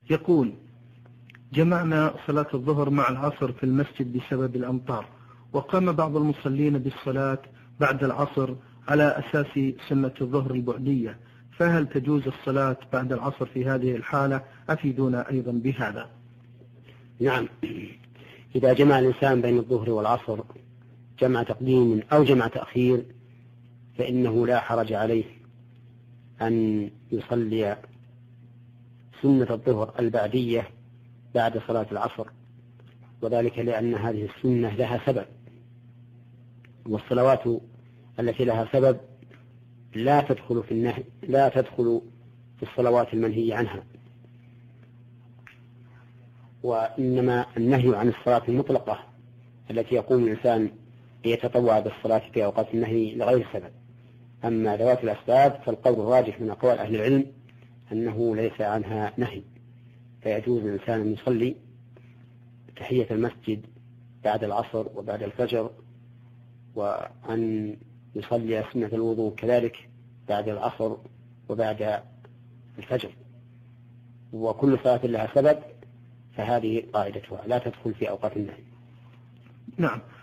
يقول: جمعنا صلاة الظهر مع العصر في المسجد بسبب الأمطار، وقام بعض المصلين بالصلاة بعد العصر على أساس سنة الظهر البعدية، فهل تجوز الصلاة بعد العصر في هذه الحالة؟ أفيدونا أيضا بهذا. نعم، إذا جمع الإنسان بين الظهر والعصر جمع تقديم أو جمع تأخير فإنه لا حرج عليه أن يصلي سنة الظهر البعدية بعد صلاة العصر، وذلك لأن هذه السنة لها سبب، والصلوات التي لها سبب لا تدخل في الصلوات المنهي عنها، وإنما النهي عن الصلاة المطلقة التي يقوم الإنسان ليتطوع بالصلاة في أوقات النهي لغير سبب. أما ذوات الأسباب فالقول الراجح من أقوال أهل العلم أنه ليس عنها نهي، فيجوز الإنسان أن يصلي تحية المسجد بعد العصر وبعد الفجر، وأن يصلي سنة الوضوء كذلك بعد العصر وبعد الفجر، وكل صلاة لها سبب، فهذه قاعدتها لا تدخل في أوقات النهي. نعم.